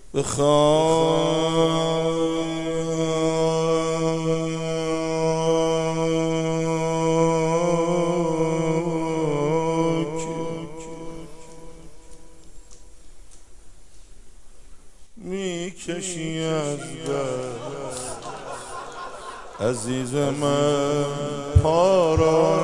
بخوام میکشی از دست عزیز من پا را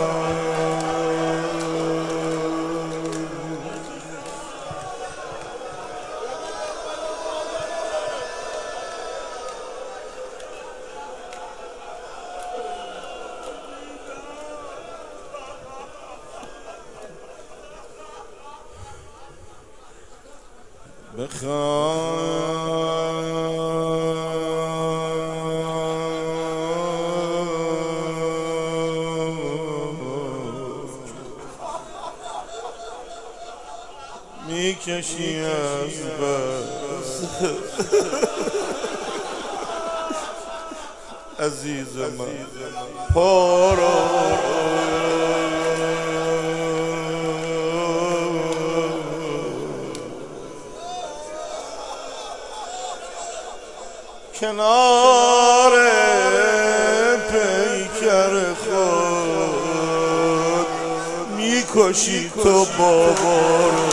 میکشی از بس عزیز من پا را کنار پیکر خود میکشی تو بابا رو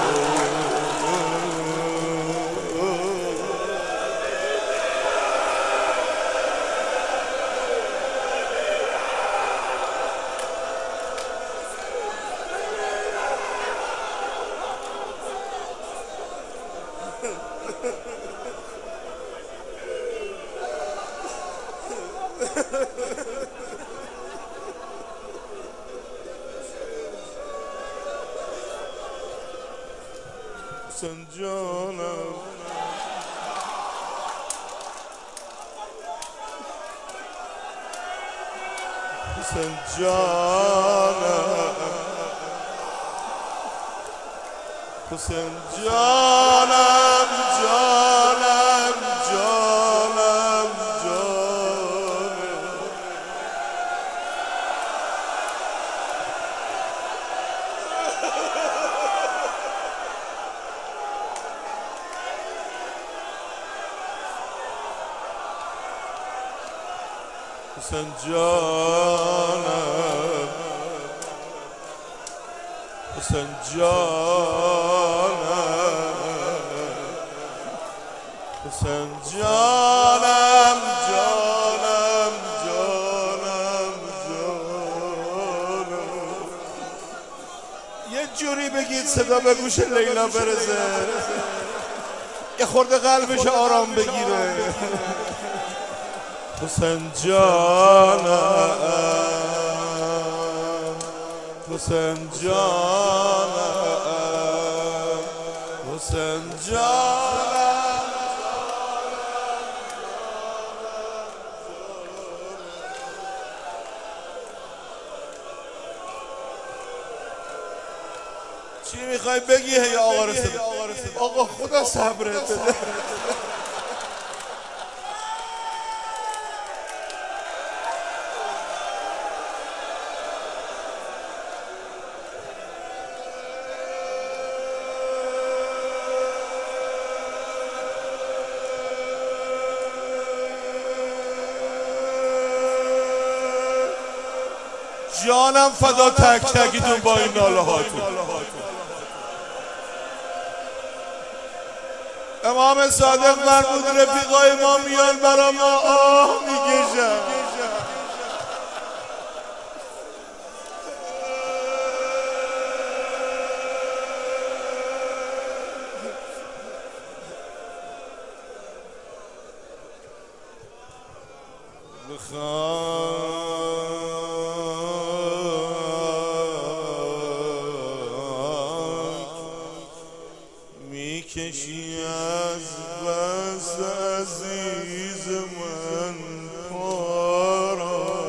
حسین جانم حسین جانم حسین جانم جانم جانم جانم حسین جانم حسین جانم حسین جانم جانم جانم جانم یه جوری بگید صدا به گوش لیلا برسه یه خورده قلبش آرام بگیره حسین جانم حسین جانم حسین جانم چی میخوای بگی یا آقا رسید؟ آقا خدا صبرت بده جانم فدا تک تکیتون با این ناله هاتون امام صادق فرمود رفیقای ما میان برا ما آه میکشن میکشی از بس عزیز من پا را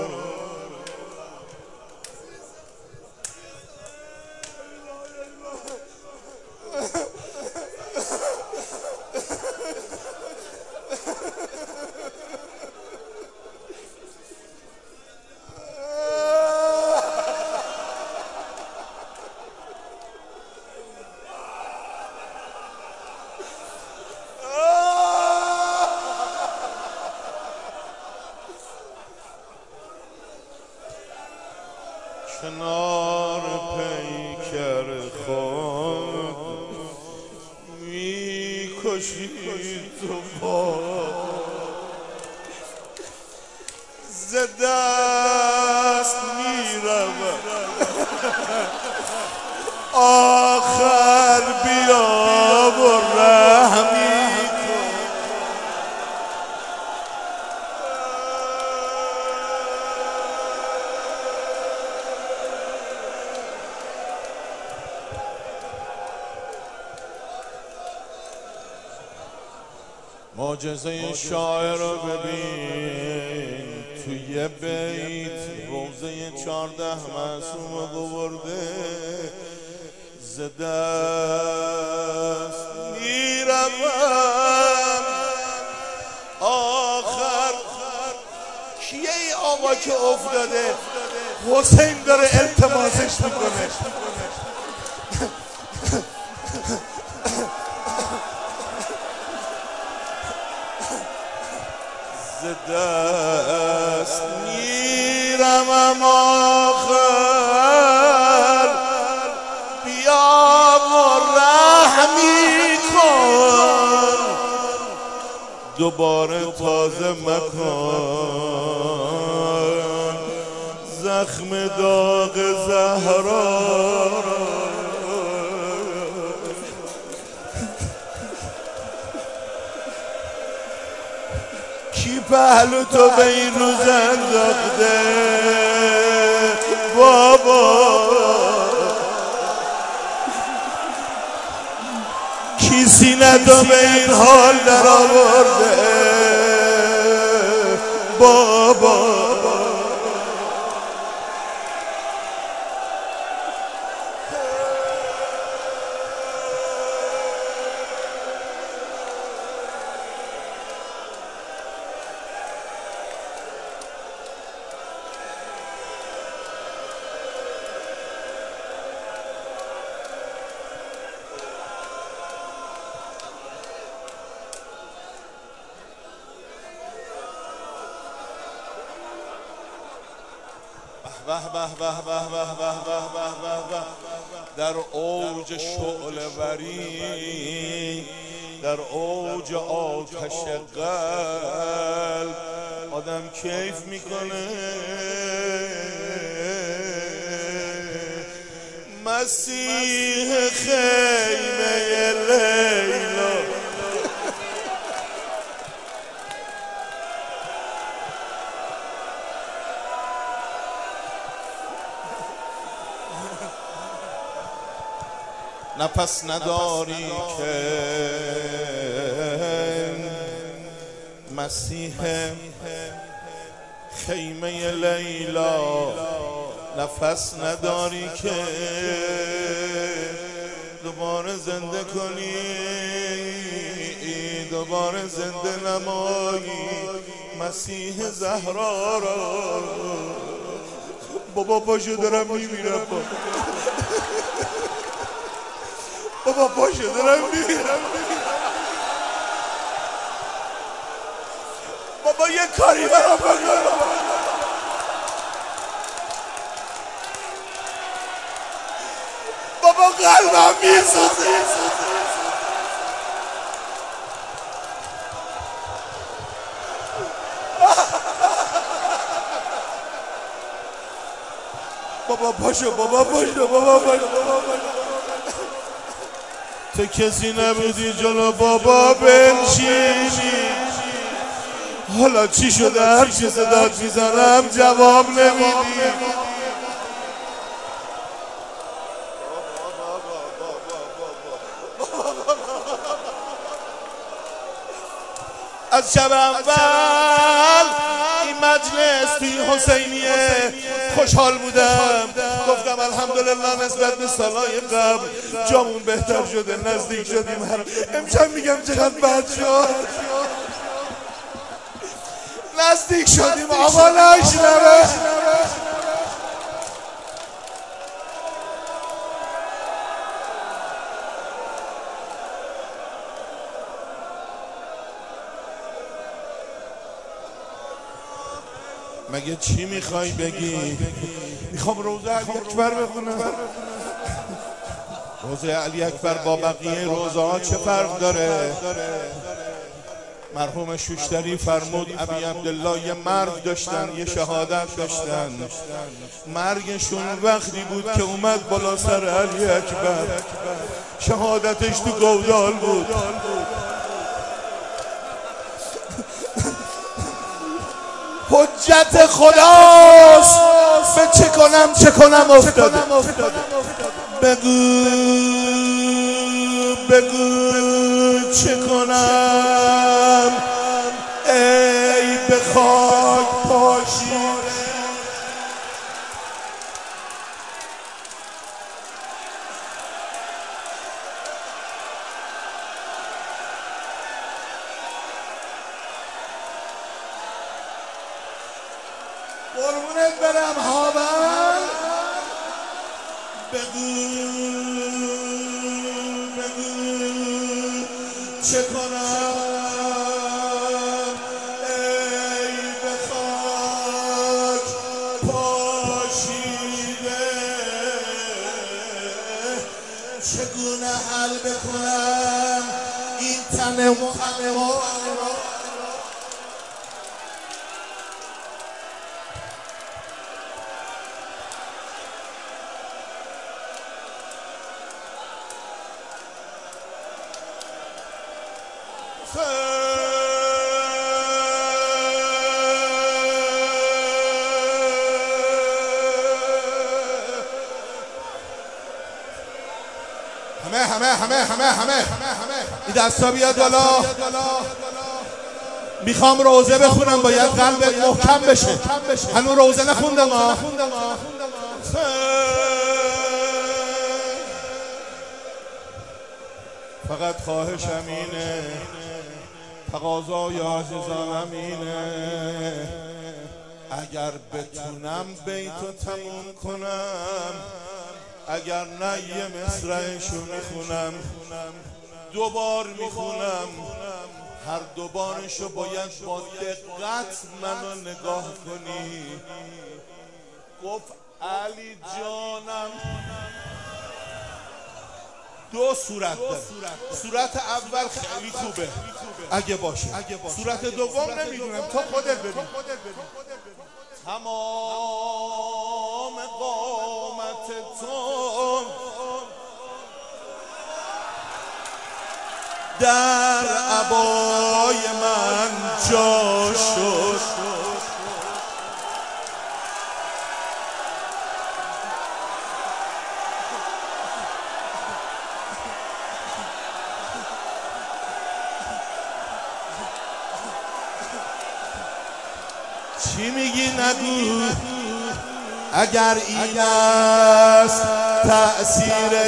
کشی تو با ز دست میروم آخر بیا و رحمی معجزه شاعر رو ببین توی بیت روزه 14 معصوم قورده ز دست میروم آخر کیه ای آقا که افتاده حسین داره التماسش میکنه ز دست میروم آخر بیا و رحمی کن دوباره تازه مکن زخم داغ زهرا کی پهلو تو به این روز انداخته بابا کی سینه تو به این حال در آورده بابا به به به به به به به در اوج شعله وری در اوج آتش قلب آدم کیف میکنه مسیح خیمه لیلا نفس نداری که مسیح خیمه لیلا نفس نداری که دوباره زنده کنی دوباره زنده نمایی مسیح زهرا را بابا پاشو دارم میمیرم بابا پاشو دارم میمیرم بابا یه کاری برام بکن بابا قلبم میسوزه بابا پاشو بابا پاشو بابا پاشو تو کسی نبودی جلو بابا بنشینی حالا چی شده هر چی صدات میزنم جواب نمیدی از شب اول این مجلس توی حسینیه خوشحال بودم گفتم الحمدلله نسبت به سالهای قبل جامون بهتر شده نزدیک شدیم امشب میگم چقدر بد شد نزدیک شدیم آقا نشنوه مگه چی میخوای بگی؟ میخوام روزه اکبر بخونم روزه علی اکبر با بقیه روزه ها چه فرق داره؟ مرحوم شوشتری فرمود ابی عبدالله یه مرگ داشتن، یه شهادت داشتن. مرگشون وقتی بود که اومد بالا سر علی اکبر، شهادتش تو گودال بود. حجت خداست به چه کنم افتاده. بگو چه کنم ای به خاک پاشیده. قربونت برم هاون. بگو چه کنم ای به خاک پاشیده. چگونه حل بکنم این تن همه این دستا بیاد بالا. میخوام روزه بخونم، باید قلبت محکم بشه. هنوز روزه نخوندم ها. فقط خواهشم اینه، تقاضای عزیزانم اینه، اگر بتونم بیتو تموم کنم، اگر نه یه مصرعشو میخونم، دوبار میخونم. هر دوبارشو باید با دقت منو نگاه کنی. گفت علی جانم دو صورت داره. صورت اول خیلی خوبه اگه باشه، صورت دوم نمیدونم، تو خودت ببین. تمام قامت تو در عبای من جا شد. چی میگی نگو، اگر این است تأثیر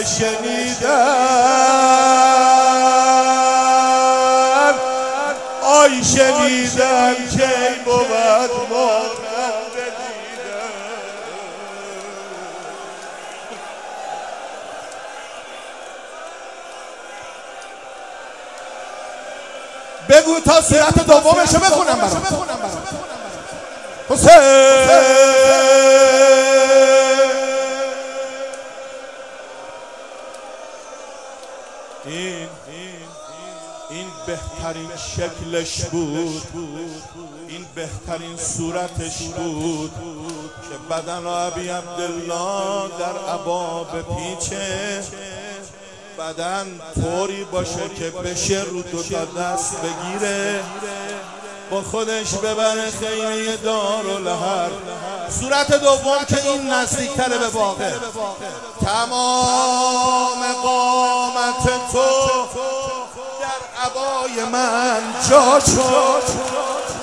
شنیدن، آی شنیدن کی بود مانند دیدن. بگو تا صورت دومشو بخونم برام. حسین این بهترین شکلش بود، این بهترین صورتش بود که بدن ابی عبدالله در عبا بپیچه، بدن طوری باشه که بشه رو دو تا دست بگیره، با خودش ببره خیمه دارالحرب. صورت دوم که این نزدیکتره به واقع. تمام قامت تو در عبای من جا شد.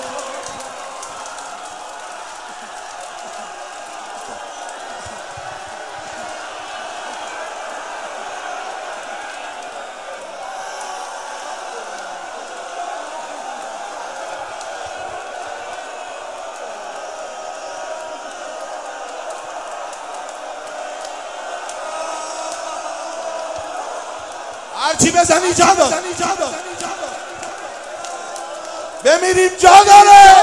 هرچی بزنی جا داره، بمیریم جا داره.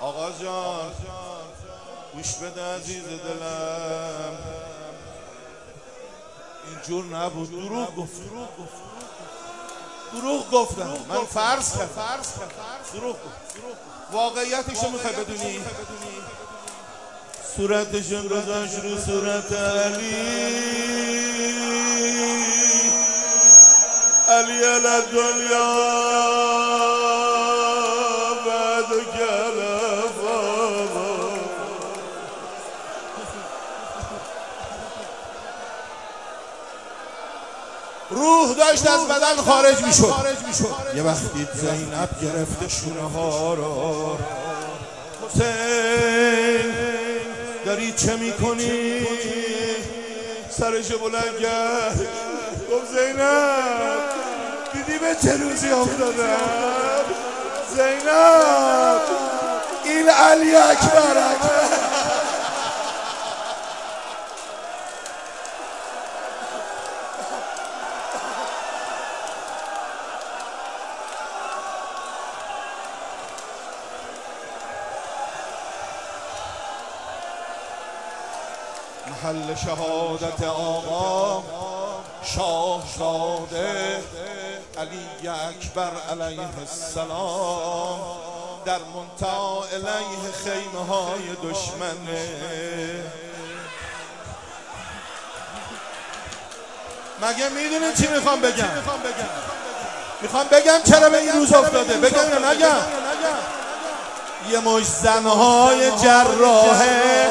آقا جان گوش بده عزیز دلم، اینجور نبود، دروغ گفتم، من فرض کردم، دروغ گفتم. واقعیتشو میخوای بدونی؟ صورتشون گذاشت رو صورت علی علی دنیا بعد کلفا. روح داشت از بدن خارج میشد. یه وقتی زینب گرفته شونه ها رو، حسین داری چه میکنی؟ سرشو بلند کرد گفت زینب دیدی به چه روزی افتادم؟ زینب این علی اکبر. محل شهادت آقا شاهزاده علی اکبر علیه السلام در منتهی علیه خیمه های دشمنه. مگه میدونین چی میخوام بگم؟ میخوام بگم چرا به این روز افتاده. بگم یا نگم؟ یه مش زنهای جراحه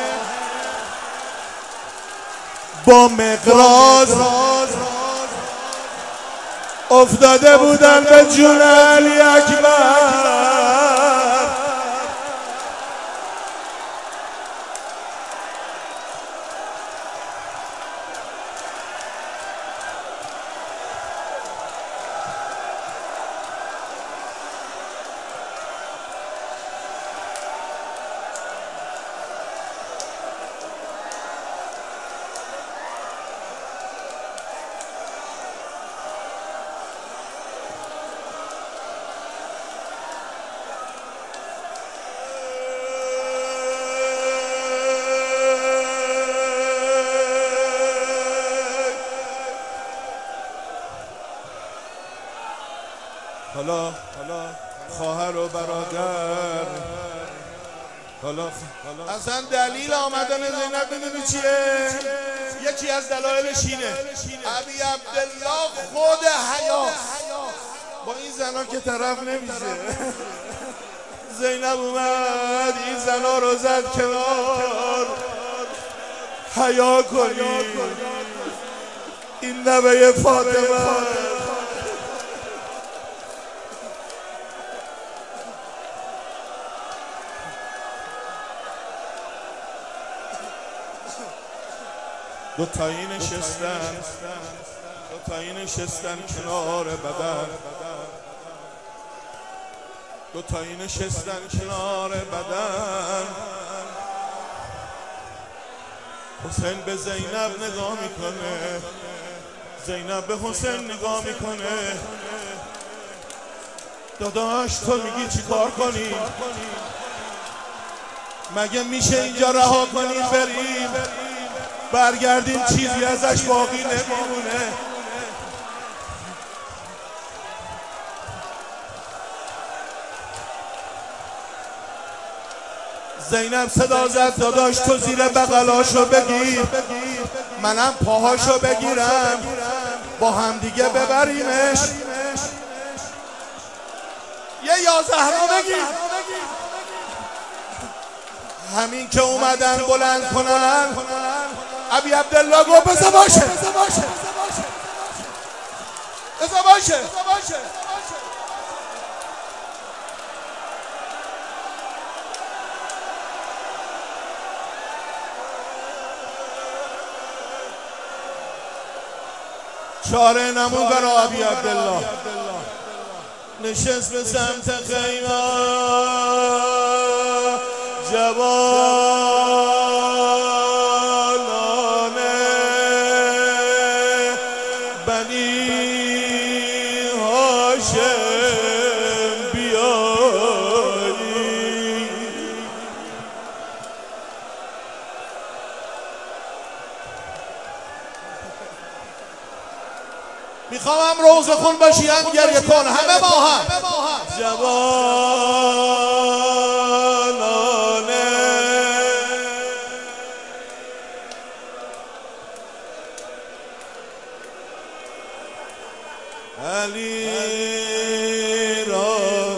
با مقراض افتاده بودن به جون علی اکبر. حالا خواهر و برادر، حالا اصلا دلیل آمدن زینب میدونی چیه؟ یکی از دلایلش اینه ابی عبدالله خود حیا با این زنا که طرف نمیشه. زینب اومد این زنا رو زد کنار، حیا کنی این نوه فاطمه. دوتایی نشستن کنار بدن، دوتایی نشستن کنار بدن. حسین به زینب نگاه میکنه، زینب به حسین نگاه میکنه. داداش تو میگی چی کار کنیم؟ مگه میشه اینجا رها کنیم بریم برگردیم چیزی ازش باقی نمیمونه؟ زینب صدا زد داداش تو زیر بغلاشو بگیر، منم پاهاشو بگیرم با همدیگه ببریمش. یه یا زهرا بگیر. همین که اومدن بلند کنن ابی عبدالله گفت بذار باشه. چاره نمون برای ابی عبدالله. نشست به سمت خیمه جوانان بنی هاشم بیایی. هم روزه خون باشی هم گریه کن همه با هم جوانانه علی را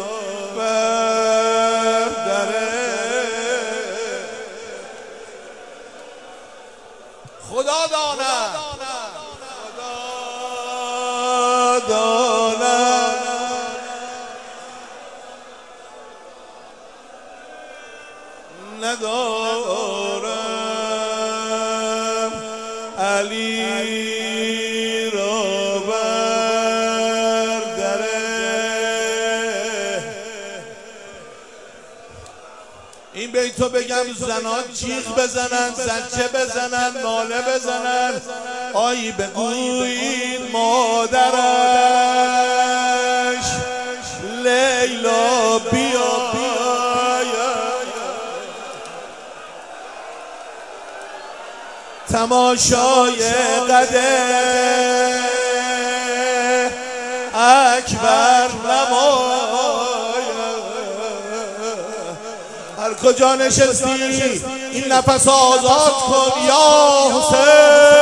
بر دره خدا داند ندارم علی را بر دره. این بیتو بگم زنان جیغ بزنن زجه بزنن ناله بزنن آیی بگویید مادرش لیلا بیا تماشای قده اکبر نمای هر کجا نشستی این نفس آزاد کن یا حسین